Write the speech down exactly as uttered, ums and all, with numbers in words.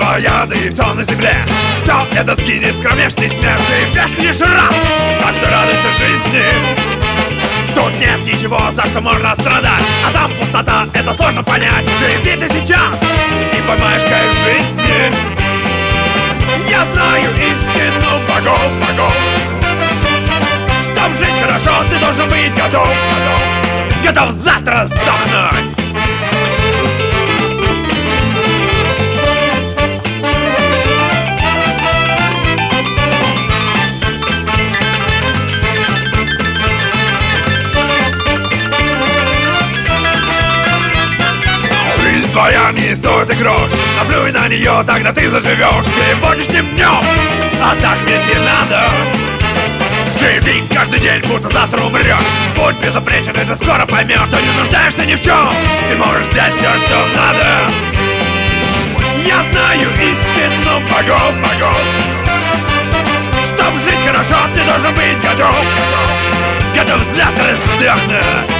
Океаны все на земле, все это сгинет в кромешной тьме. Живешь лишь раз, так что радуйся жизни. Тут нет ничего, за что можно страдать, а там пустота, это сложно понять. Живи ты сейчас и поймаешь кайф жизни. Я знаю истину богов, богов. Чтоб жить хорошо, ты должен быть готов, готов, готов завтра сдохнуть. Твоя не стоит и грош. Наплюй на нее, тогда ты заживешь сегодняшним днем, а так ведь не надо. Живи каждый день, будто завтра умрешь. Будь безупречен, и ты скоро поймешь, что не нуждаешься ни в чем. Ты можешь взять все, что надо. Я знаю истину богов, богов. Чтоб жить хорошо, ты должен быть готов, готов завтра сдохнуть.